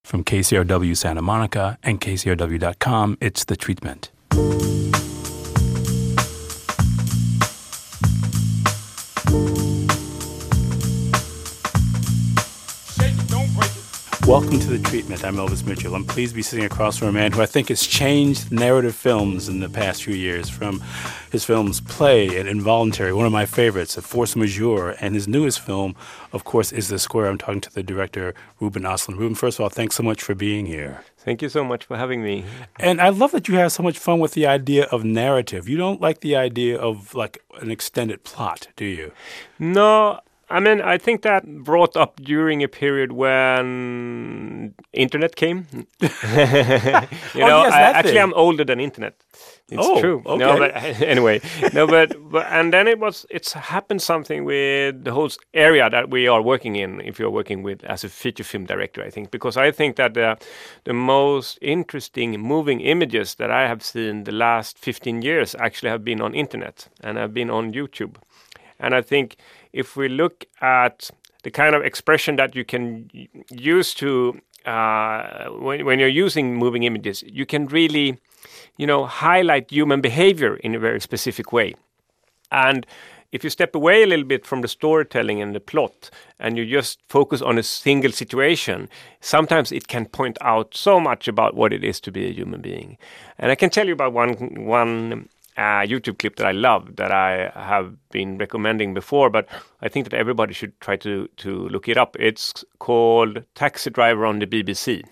From KCRW Santa Monica and KCRW.com, it's The Treatment. Welcome to The Treatment. I'm Elvis Mitchell. I'm pleased to be sitting across from a man who I think has changed narrative films in the past few years, from his films Play and Involuntary, one of my favorites, Force Majeure, and his newest film, of course, is The Square. I'm talking to the director, Ruben Östlund. Ruben, first of all, thanks so much for being here. Thank you so much for having me. And I love that you have so much fun with the idea of narrative. You don't like the idea of, like, an extended plot, do you? No, I mean, I think that brought up during a period when internet came. Actually, I'm older than internet. It's true. Okay. No, but anyway, but and then it's happened something with the whole area that we are working in. If you're working with as a feature film director, I think, because I think that the most interesting moving images that I have seen the last 15 years actually have been on internet and have been on YouTube. And I think if we look at the kind of expression that you can use to when you're using moving images, you can really, highlight human behavior in a very specific way. And if you step away a little bit from the storytelling and the plot, and you just focus on a single situation, sometimes it can point out so much about what it is to be a human being. And I can tell you about one YouTube clip that I love, that I have been recommending before, but I think that everybody should try to look it up. It's called Taxi Driver on the BBC.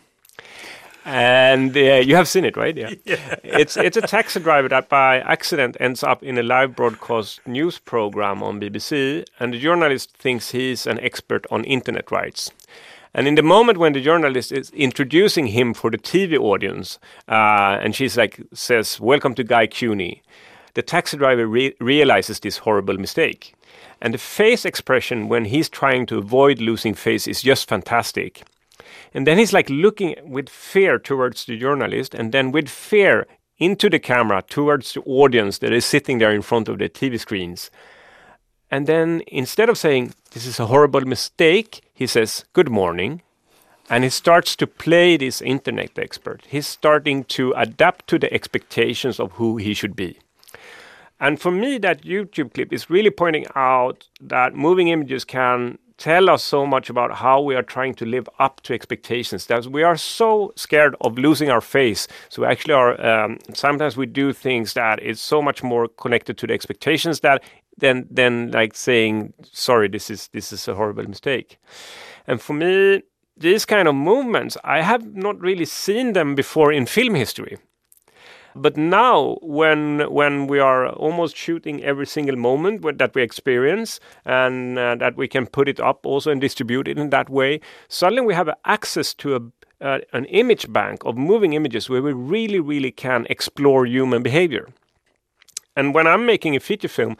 And you have seen it, right? Yeah. It's a taxi driver that by accident ends up in a live broadcast news program on BBC, and the journalist thinks he's an expert on internet rights. And in the moment when the journalist is introducing him for the TV audience, and she's says, "Welcome to Guy Cuny," the taxi driver realizes this horrible mistake. And the face expression when he's trying to avoid losing face is just fantastic. And then he's looking with fear towards the journalist, and then with fear into the camera towards the audience that is sitting there in front of the TV screens. And then instead of saying, "This is a horrible mistake," he says, "Good morning." And he starts to play this internet expert. He's starting to adapt to the expectations of who he should be. And for me, that YouTube clip is really pointing out that moving images can tell us so much about how we are trying to live up to expectations. That we are so scared of losing our face. So actually sometimes we do things that is so much more connected to the expectations that than saying, "Sorry, this is a horrible mistake." And for me, these kind of movements, I have not really seen them before in film history. But now, when we are almost shooting every single moment that we experience, and that we can put it up also and distribute it in that way, suddenly we have access to an image bank of moving images where we really, really can explore human behavior. And when I'm making a feature film,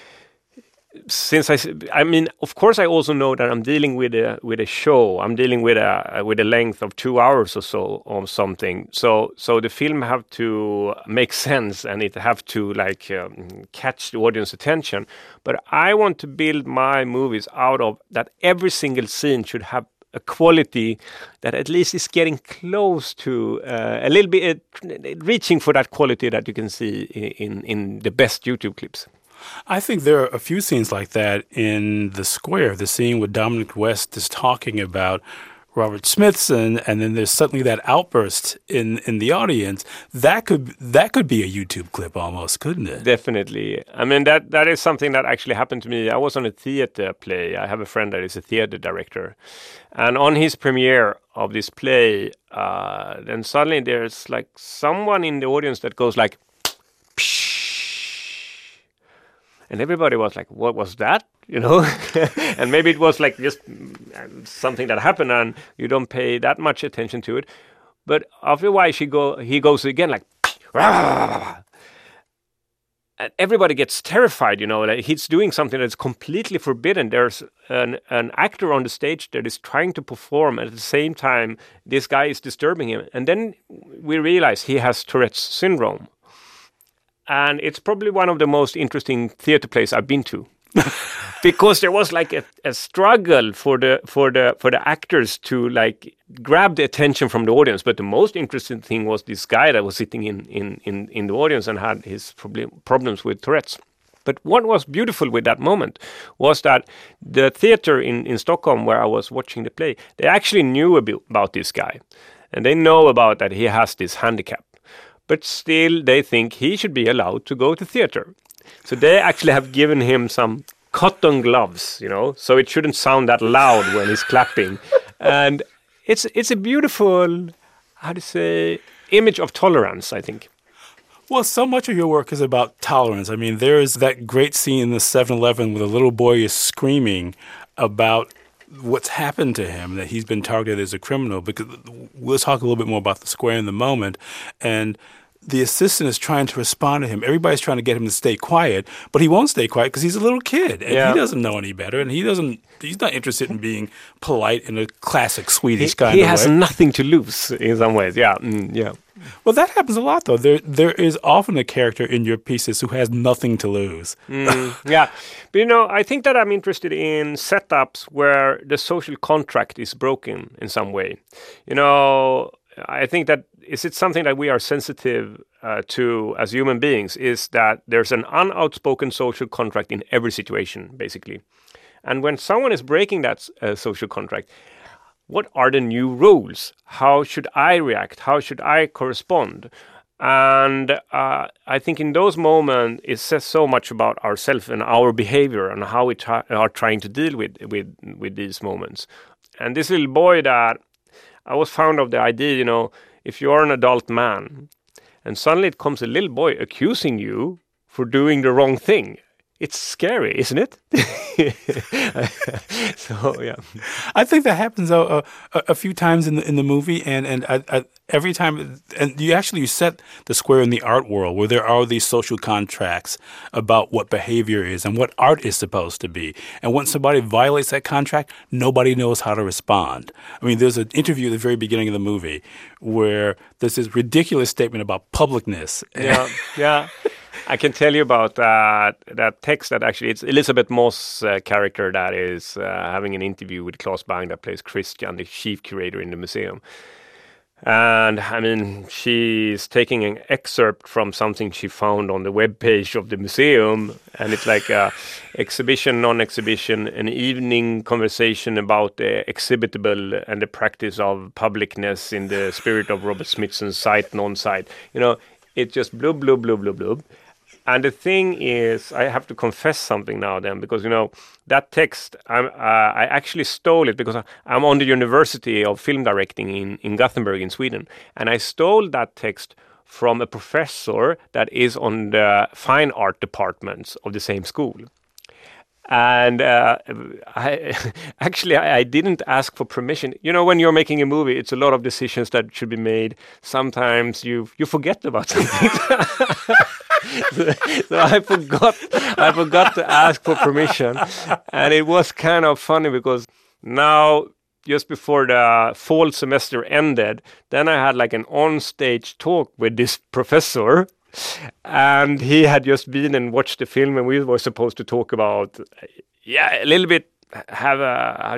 since of course, I also know that I'm dealing with a show. I'm dealing with a length of 2 hours or so of something. So the film have to make sense, and it have to catch the audience attention. But I want to build my movies out of that every single scene should have a quality that at least is getting close to a little bit reaching for that quality that you can see in the best YouTube clips. I think there are a few scenes like that in The Square. The scene where Dominic West is talking about Robert Smithson, and then there's suddenly that outburst in the audience. That could be a YouTube clip almost, couldn't it? Definitely. I mean, that is something that actually happened to me. I was on a theater play. I have a friend that is a theater director. And on his premiere of this play, then suddenly there's someone in the audience that goes psh. And everybody was like, "What was that?" And maybe it was just something that happened and you don't pay that much attention to it. But after a while, he goes again Rah! And everybody gets terrified, he's doing something that's completely forbidden. There's an actor on the stage that is trying to perform, and at the same time, this guy is disturbing him. And then we realize he has Tourette's syndrome. And it's probably one of the most interesting theater plays I've been to. because there was like a struggle for the actors to like grab the attention from the audience. But the most interesting thing was this guy that was sitting in the audience and had his problems with Tourette's. But what was beautiful with that moment was that the theater in Stockholm where I was watching the play, they actually knew about this guy. And they know about that he has this handicap. But still, they think he should be allowed to go to theater. So they actually have given him some cotton gloves, you know, so it shouldn't sound that loud when he's clapping. And it's a beautiful, how to say, image of tolerance, I think. Well, so much of your work is about tolerance. I mean, there is that great scene in the 7-Eleven where the little boy is screaming about what's happened to him, that he's been targeted as a criminal. Because we'll talk a little bit more about the square in the moment. And the assistant is trying to respond to him. Everybody's trying to get him to stay quiet, but he won't stay quiet because he's a little kid and he doesn't know any better, and he's not interested in being polite in a classic Swedish kind of way. He has nothing to lose in some ways. Yeah. Well, that happens a lot, though. There is often a character in your pieces who has nothing to lose. Yeah. But, you know, I think that I'm interested in setups where the social contract is broken in some way. You know, I think that is it something that we are sensitive to as human beings is that there's an unoutspoken social contract in every situation, basically. And when someone is breaking that social contract, what are the new rules? How should I react? How should I correspond? And I think in those moments, it says so much about ourselves and our behavior and how we are trying to deal with these moments. And this little boy that I was fond of the idea, you know, if you're an adult man and suddenly it comes a little boy accusing you for doing the wrong thing, it's scary, isn't it? So yeah, I think that happens a few times in the movie, and every time, and you set the square in the art world where there are these social contracts about what behavior is and what art is supposed to be. And when somebody violates that contract, nobody knows how to respond. I mean, there's an interview at the very beginning of the movie where there's this ridiculous statement about publicness. Yeah. I can tell you about that text that actually it's Elizabeth Moss' character that is having an interview with Claes Bang that plays Christian, the chief curator in the museum. And I mean, she's taking an excerpt from something she found on the webpage of the museum. And it's like a exhibition, non-exhibition, an evening conversation about the exhibitable and the practice of publicness in the spirit of Robert Smithson's sight, non-sight. You know, it just blub, blub, blub, blub, blub. And the thing is, I have to confess something now then, because, you know, that text, I actually stole it because I'm on the University of Film Directing in Gothenburg in Sweden. And I stole that text from a professor that is on the fine art departments of the same school. And I didn't ask for permission. You know, when you're making a movie, it's a lot of decisions that should be made. Sometimes you forget about something. So I forgot to ask for permission. And it was kind of funny because now, just before the fall semester ended, then I had like an on-stage talk with this professor. And he had just been and watched the film, and we were supposed to talk about, a little bit, have a,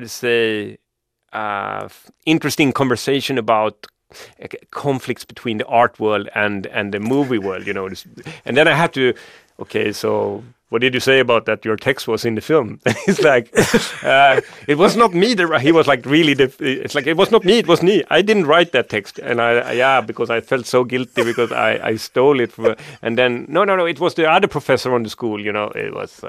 interesting conversation about conflicts between the art world and the movie world, you know. And then I had to, okay, so what did you say about that your text was in the film? It's like, it was not me. He was like, really, it's like, it was not me, it was me. I didn't write that text. And because I felt so guilty because I stole it. And then, no, it was the other professor on the school, you know, it was,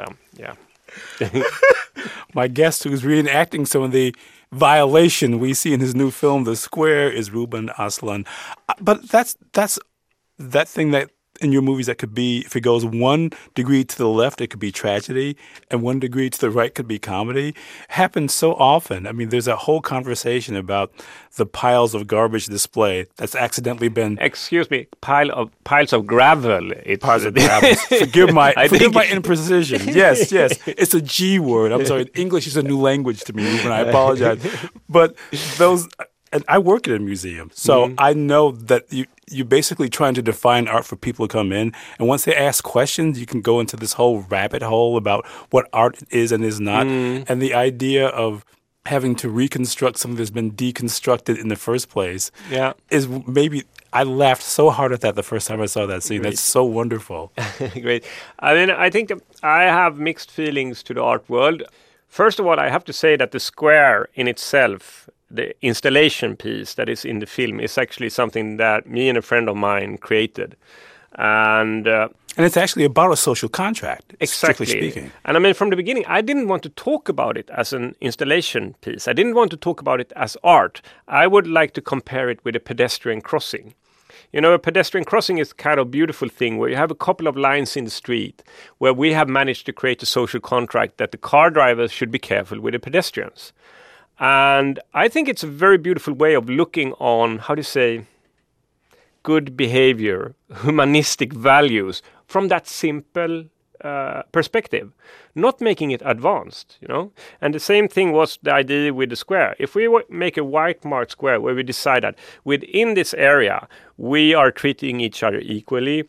My guest who's reenacting some of the violation we see in his new film, The Square, is Ruben Östlund. But that's that thing that in your movies that could be, if it goes 1 degree to the left, it could be tragedy, and 1 degree to the right could be comedy, happens so often. I mean, there's a whole conversation about the piles of garbage display that's accidentally been... Excuse me, piles of gravel. Piles of gravel. Forgive my imprecision. Yes. It's a G word. I'm sorry. English is a new language to me, Ruben. I apologize. But those... and I work at a museum, so I know that you're basically trying to define art for people to come in. And once they ask questions, you can go into this whole rabbit hole about what art is and is not. And the idea of having to reconstruct something that's been deconstructed in the first place is maybe... I laughed so hard at that the first time I saw that scene. Great. That's so wonderful. Great. I mean, I think that I have mixed feelings to the art world. First of all, I have to say that the square in itself, the installation piece that is in the film, is actually something that me and a friend of mine created. And it's actually about a social contract, exactly. Strictly speaking. And I mean, from the beginning, I didn't want to talk about it as an installation piece. I didn't want to talk about it as art. I would like to compare it with a pedestrian crossing. You know, a pedestrian crossing is kind of beautiful thing where you have a couple of lines in the street where we have managed to create a social contract that the car drivers should be careful with the pedestrians. And I think it's a very beautiful way of looking on, how to say, good behavior, humanistic values from that simple perspective, not making it advanced, you know. And the same thing was the idea with the square. If we make a white marked square where we decide that within this area we are treating each other equally,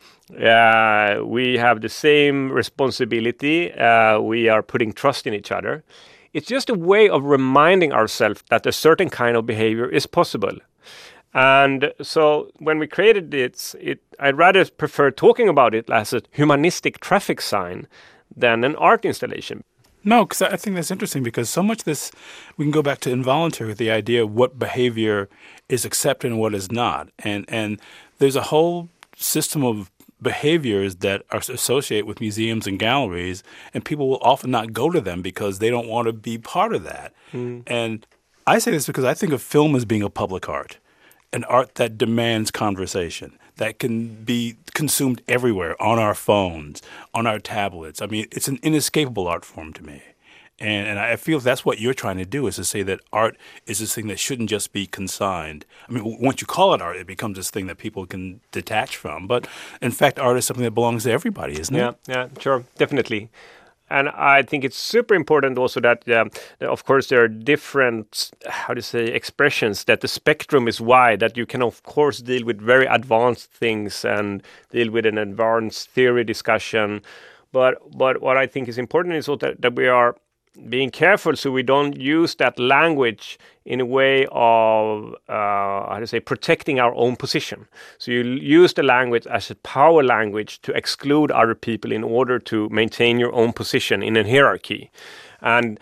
we have the same responsibility, we are putting trust in each other, it's just a way of reminding ourselves that a certain kind of behavior is possible. And so when we created it, I'd rather prefer talking about it as a humanistic traffic sign than an art installation. No, because I think that's interesting because so much this, we can go back to involuntary, the idea of what behavior is accepted and what is not. And there's a whole system of behaviors that are associated with museums and galleries, and people will often not go to them because they don't want to be part of that. And I say this because I think of film as being a public art. An art that demands conversation, that can be consumed everywhere, on our phones, on our tablets. I mean, it's an inescapable art form to me. And I feel that's what you're trying to do, is to say that art is this thing that shouldn't just be consigned. I mean, once you call it art, it becomes this thing that people can detach from. But in fact, art is something that belongs to everybody, isn't it? Yeah, sure, definitely. And I think it's super important also that, of course, there are different, expressions, that the spectrum is wide, that you can, of course, deal with very advanced things and deal with an advanced theory discussion. But what I think is important is also that we are being careful so we don't use that language in a way of, protecting our own position. So you use the language as a power language to exclude other people in order to maintain your own position in a hierarchy. And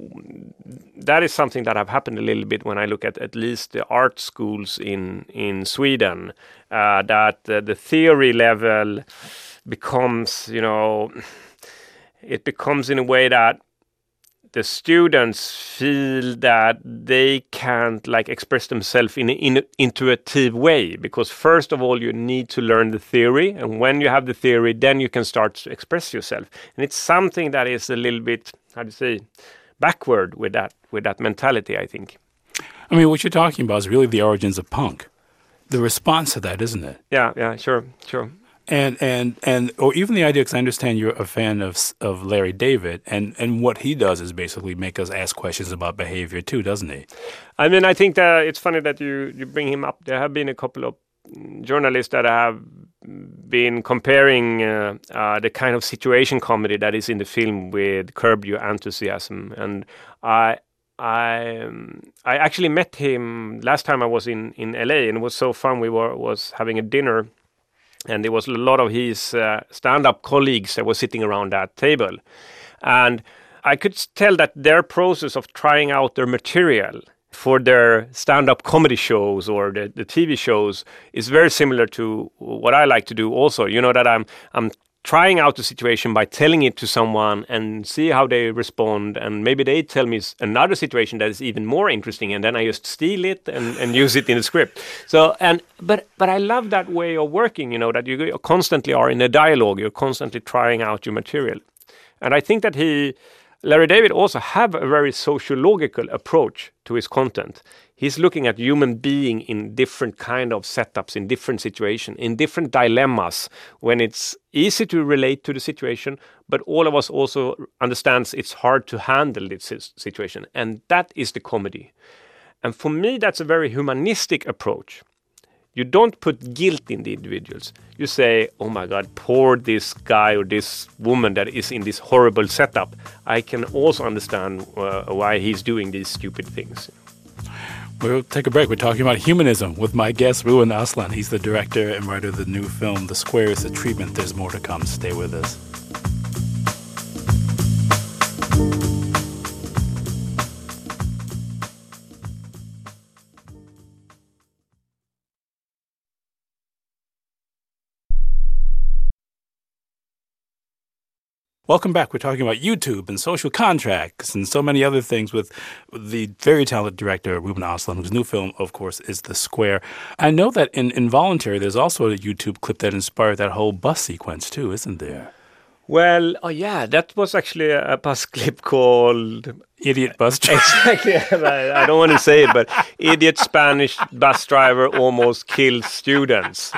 that is something that have happened a little bit when I look at least the art schools in Sweden, that the theory level becomes, it becomes in a way that the students feel that they can't express themselves in an intuitive way, because first of all you need to learn the theory, and when you have the theory then you can start to express yourself. And it's something that is a little bit, backward with that mentality, I think. I mean, what you're talking about is really the origins of punk, the response to that, isn't it? Yeah, sure. And or even the idea, because I understand you're a fan of Larry David, and what he does is basically make us ask questions about behavior too, doesn't he? I mean, I think that it's funny that you bring him up. There have been a couple of journalists that have been comparing the kind of situation comedy that is in the film with Curb Your Enthusiasm, and I actually met him last time I was in LA, and it was so fun. We was having a dinner. And there was a lot of his stand-up colleagues that were sitting around that table. And I could tell that their process of trying out their material for their stand-up comedy shows or the TV shows is very similar to what I like to do also. You know, that I'm trying out the situation by telling it to someone and see how they respond, and maybe they tell me another situation that is even more interesting, and then I just steal it and use it in the script. So but I love that way of working, that you constantly are in a dialogue, you're constantly trying out your material. And I think that Larry David also have a very sociological approach to his content. He's looking at human being in different kind of setups, in different situations, in different dilemmas, when it's easy to relate to the situation, but all of us also understands it's hard to handle this situation. And that is the comedy. And for me, that's a very humanistic approach. You don't put guilt in the individuals. You say, oh my God, poor this guy or this woman that is in this horrible setup. I can also understand why he's doing these stupid things. We'll take a break. We're talking about humanism with my guest, Ruben Östlund. He's the director and writer of the new film, The Square is the Treatment. There's more to come. Stay with us. Welcome back. We're talking about YouTube and social contracts and so many other things with the very talented director, Ruben Östlund, whose new film, of course, is The Square. I know that in Involuntary, there's also a YouTube clip that inspired that whole bus sequence, too, isn't there? Well, oh yeah, that was actually a bus clip called... Idiot Bus Driver. Exactly. I don't want to say it, but Idiot Spanish Bus Driver Almost Kills Students.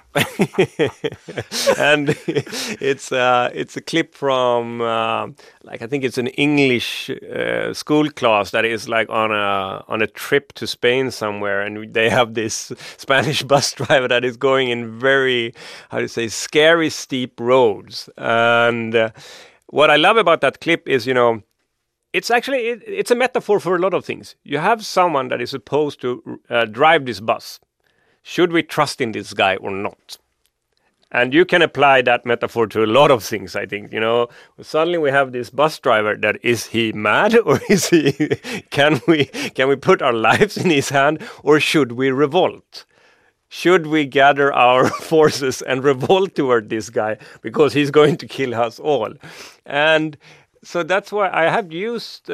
And it's a clip from I think it's an English school class that is like on a trip to Spain somewhere, and they have this Spanish bus driver that is going in very scary steep roads. And what I love about that clip is it's actually it's a metaphor for a lot of things. You have someone that is supposed to drive this bus. Should we trust in this guy or not? And you can apply that metaphor to a lot of things, I think. Suddenly we have this bus driver that is he mad, or is he can we put our lives in his hand, or should we revolt? Should we gather our forces and revolt toward this guy because he's going to kill us all? And so that's why I have used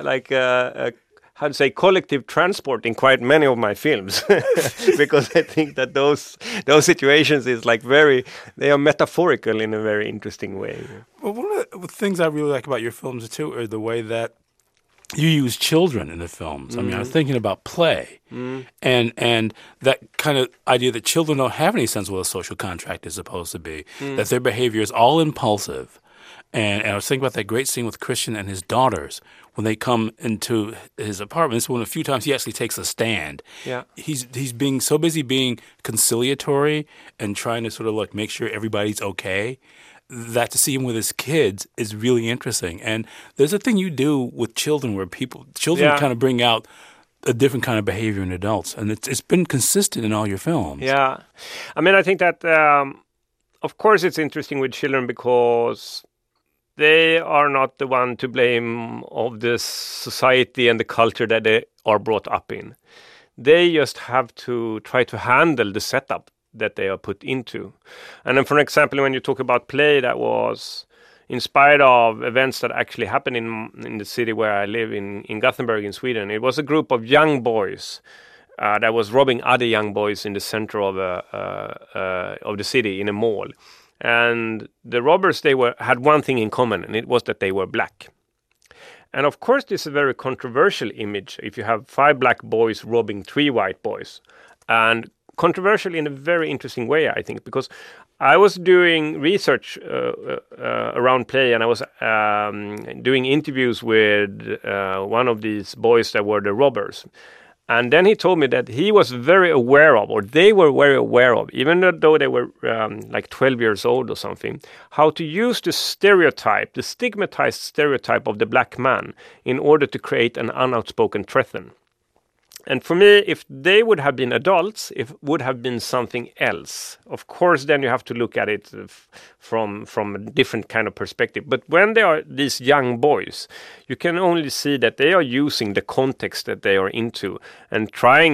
collective transport in quite many of my films, because I think that those situations is they are metaphorical in a very interesting way. Well, one of the things I really like about your films too are the way that you use children in the films. I mean, I was thinking about Play, and that kind of idea that children don't have any sense of what a social contract is supposed to be, that their behavior is all impulsive. And I was thinking about that great scene with Christian and his daughters when they come into his apartment. This one, a few times he actually takes a stand. Yeah, he's being so busy being conciliatory and trying to sort of make sure everybody's okay, that to see him with his kids is really interesting. And there's a thing you do with children where children kind of bring out a different kind of behavior in adults, and it's been consistent in all your films. Yeah, I mean, I think that of course it's interesting with children because they are not the one to blame of the society and the culture that they are brought up in. They just have to try to handle the setup that they are put into. And then, for example, when you talk about Play, that was inspired of events that actually happened in the city where I live, in Gothenburg in Sweden. It was a group of young boys that was robbing other young boys in the center of the city in a mall. And the robbers, had one thing in common, and it was that they were black. And of course, this is a very controversial image if you have 5 black boys robbing 3 white boys. And controversial in a very interesting way, I think, because I was doing research around Play, and I was doing interviews with one of these boys that were the robbers. And then he told me that he was very aware of, or they were very aware of, even though they were 12 years old or something, how to use the stereotype, the stigmatized stereotype of the black man in order to create an unoutspoken threat. And for me, if they would have been adults, it would have been something else. Of course, then you have to look at it from a different kind of perspective. But when they are these young boys, you can only see that they are using the context that they are into and trying,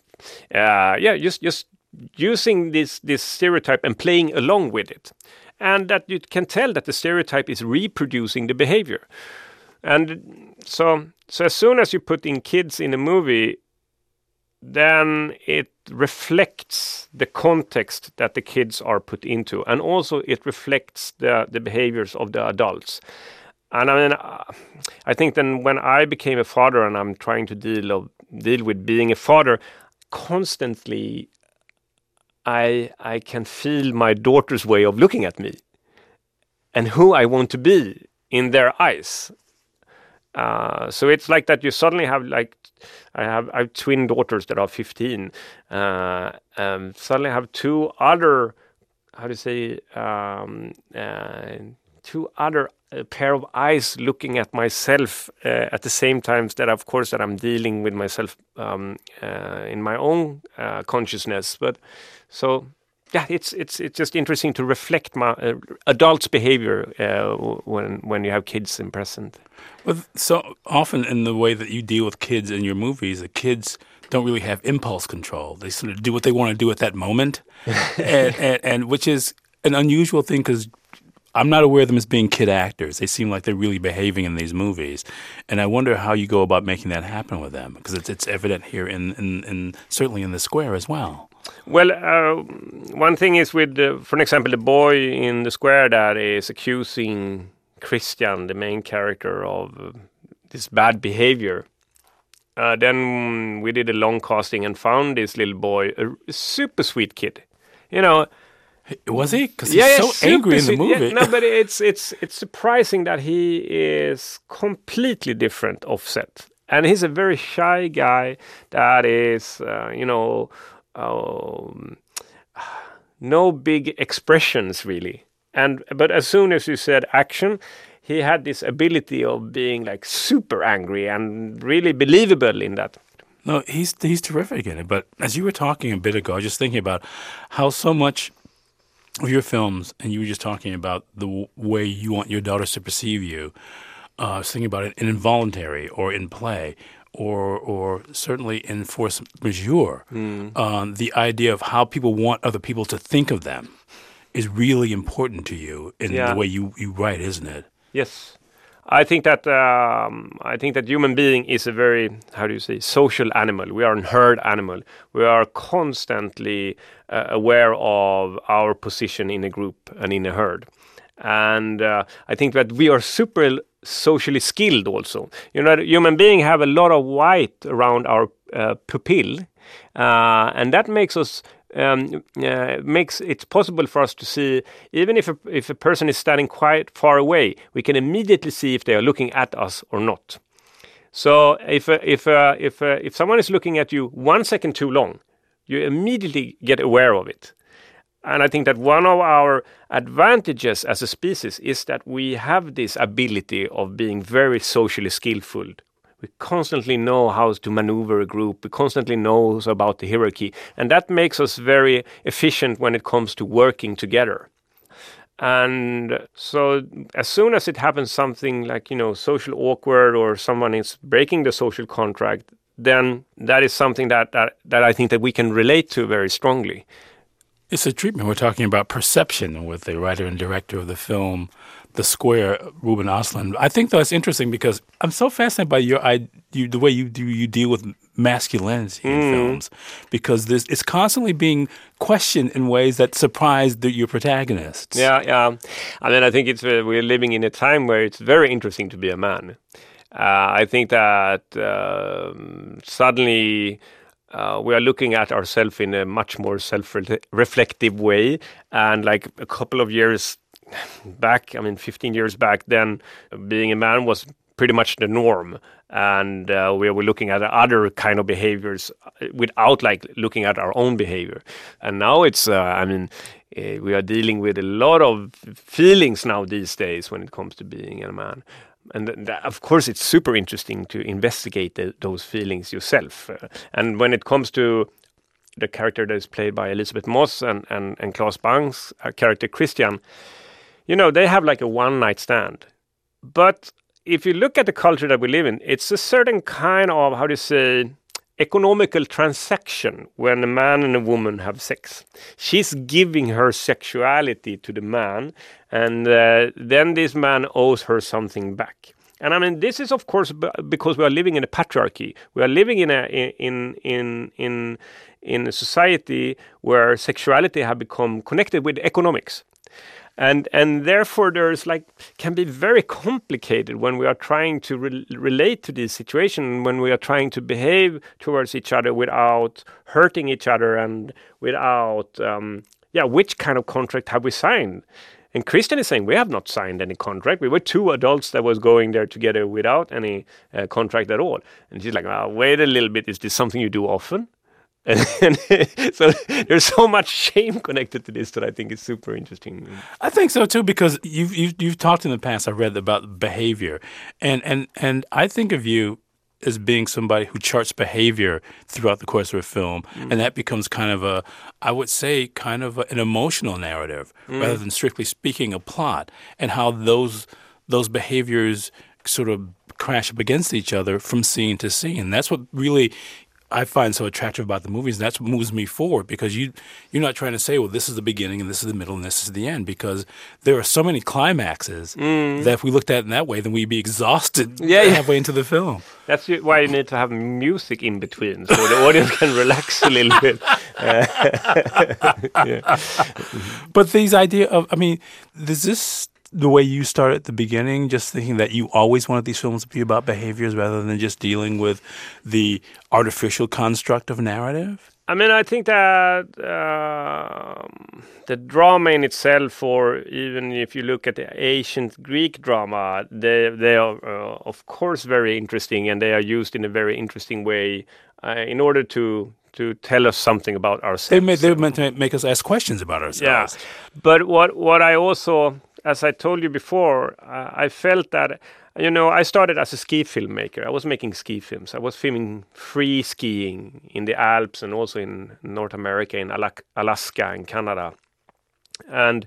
just using this stereotype and playing along with it. And that you can tell that the stereotype is reproducing the behavior. And so as soon as you put in kids in a movie, then it reflects the context that the kids are put into, and also it reflects the behaviors of the adults. And I mean, I think then when I became a father and I'm trying to deal with being a father, constantly I can feel my daughter's way of looking at me and who I want to be in their eyes. So it's like that. You suddenly have like I have twin daughters that are 15. Suddenly I have two other, how to say, two other pair of eyes looking at myself at the same time that, of course, that I'm dealing with myself in my own consciousness. But so. Yeah, it's just interesting to reflect my adults' behavior when you have kids in present. Well, so often in the way that you deal with kids in your movies, the kids don't really have impulse control. They sort of do what they want to do at that moment, and which is an unusual thing because I'm not aware of them as being kid actors. They seem like they're really behaving in these movies, and I wonder how you go about making that happen with them because it's evident here in certainly in The Square as well. Well, one thing is with, for example, the boy in The Square that is accusing Christian, the main character, of this bad behavior. Then we did a long casting and found this little boy, a super sweet kid. You know, was he? Because he's so angry in the movie. Yeah, no, but it's surprising that he is completely different offset, and he's a very shy guy that is, no big expressions really. But as soon as you said action, he had this ability of being like super angry and really believable in that. No, he's terrific in it. But as you were talking a bit ago, I was just thinking about how so much of your films, and you were just talking about the way you want your daughters to perceive you. I was thinking about it in Involuntary or in Play. Or certainly in Force Majeure, the idea of how people want other people to think of them is really important to you in the way you write, isn't it? Yes, I think that human being is a very, how do you say, social animal. We are a herd animal. We are constantly aware of our position in a group and in a herd, and I think that we are super socially skilled also. You know, human beings have a lot of white around our pupil, and that makes us makes it possible for us to see, even if a person is standing quite far away, we can immediately see if they are looking at us or not. So if someone is looking at you 1 second too long, you immediately get aware of it. And I think that one of our advantages as a species is that we have this ability of being very socially skillful. We constantly know how to maneuver a group. We constantly know about the hierarchy. And that makes us very efficient when it comes to working together. And so as soon as it happens something like, social awkward or someone is breaking the social contract, then that is something that I think that we can relate to very strongly. It's a treatment. We're talking about perception with the writer and director of the film, The Square, Ruben Östlund. I think that's interesting because I'm so fascinated by the way you deal with masculinity in films, because it's constantly being questioned in ways that surprise your protagonists. Yeah. I mean, I think we're living in a time where it's very interesting to be a man. I think that suddenly we are looking at ourselves in a much more self-reflective way. And like a couple of years back, 15 years back, then being a man was pretty much the norm. And we were looking at other kind of behaviors without like looking at our own behavior. And now it's, we are dealing with a lot of feelings now these days when it comes to being a man. And of course, it's super interesting to investigate those feelings yourself. And when it comes to the character that is played by Elisabeth Moss and Claes Bang's character Christian, they have like a one-night stand. But if you look at the culture that we live in, it's a certain kind of, how to say, economical transaction when a man and a woman have sex. She's giving her sexuality to the man, and then this man owes her something back. And this is of course because we are living in a patriarchy. We are living in a society where sexuality have become connected with economics. And therefore there's can be very complicated when we are trying to relate to this situation, when we are trying to behave towards each other without hurting each other and without, which kind of contract have we signed? And Christian is saying, we have not signed any contract. We were two adults that was going there together without any contract at all. And she's like, wait a little bit. Is this something you do often? And so there's so much shame connected to this that I think is super interesting. I think so too, because you've talked in the past. I read about behavior, and I think of you as being somebody who charts behavior throughout the course of a film, and that becomes kind of an emotional narrative rather than strictly speaking a plot, and how those behaviors sort of crash up against each other from scene to scene. That's what really I find so attractive about the movies. That's what moves me forward, because you're not trying to say, well, this is the beginning and this is the middle and this is the end, because there are so many climaxes that if we looked at it in that way, then we'd be exhausted halfway into the film. That's why you need to have music in between so the audience can relax a little bit. But these idea of, is this the way you started at the beginning, just thinking that you always wanted these films to be about behaviors rather than just dealing with the artificial construct of narrative? I think that the drama in itself, or even if you look at the ancient Greek drama, they are, of course, very interesting, and they are used in a very interesting way in order to tell us something about ourselves. They're meant to make us ask questions about ourselves. Yeah, but what I also, as I told you before, I felt that, I started as a ski filmmaker. I was making ski films. I was filming free skiing in the Alps and also in North America, in Alaska and Canada. And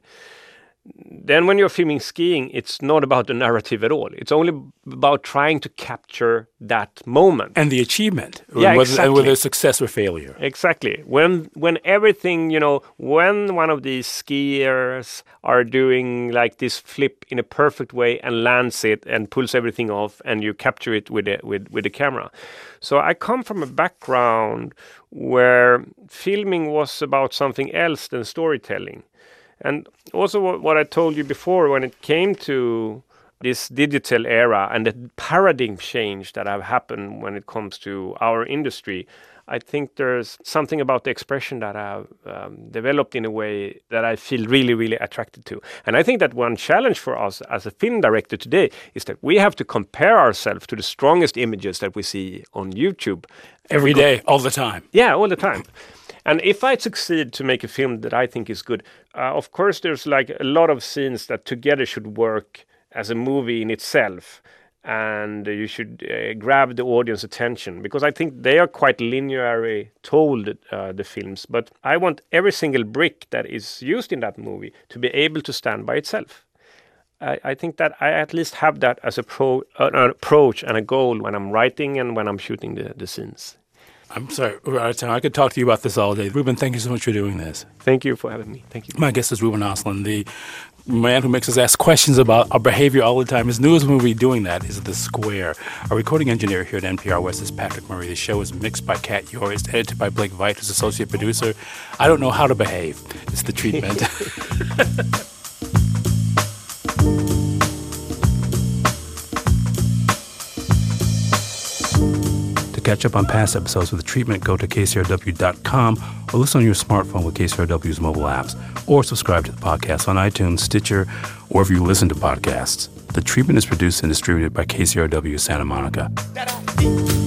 then when you're filming skiing, it's not about the narrative at all. It's only about trying to capture that moment. And the achievement. Exactly. And whether success or failure. Exactly. When everything, when one of these skiers are doing like this flip in a perfect way and lands it and pulls everything off, and you capture it with the camera. So I come from a background where filming was about something else than storytelling. And also what I told you before, when it came to this digital era and the paradigm change that have happened when it comes to our industry, I think there's something about the expression that I've developed in a way that I feel really, really attracted to. And I think that one challenge for us as a film director today is that we have to compare ourselves to the strongest images that we see on YouTube. Every day, all the time. Yeah, all the time. And if I succeed to make a film that I think is good, of course, there's like a lot of scenes that together should work as a movie in itself. And you should grab the audience attention, because I think they are quite linearly told, the films. But I want every single brick that is used in that movie to be able to stand by itself. I think that I at least have that as an approach and a goal when I'm writing and when I'm shooting the scenes. I'm sorry, we're out of time. I could talk to you about this all day. Ruben, thank you so much for doing this. Thank you for having me. Thank you. My guest is Ruben Östlund, the man who makes us ask questions about our behavior all the time. His newest movie doing that is The Square. Our recording engineer here at NPR West is Patrick Murray. The show is mixed by Kat Yor. It's edited by Blake Veit, who's associate producer. I don't know how to behave. It's The Treatment. Catch up on past episodes of The Treatment, go to kcrw.com or listen on your smartphone with KCRW's mobile apps, or subscribe to the podcast on iTunes, Stitcher, or wherever you listen to podcasts. The Treatment is produced and distributed by KCRW Santa Monica.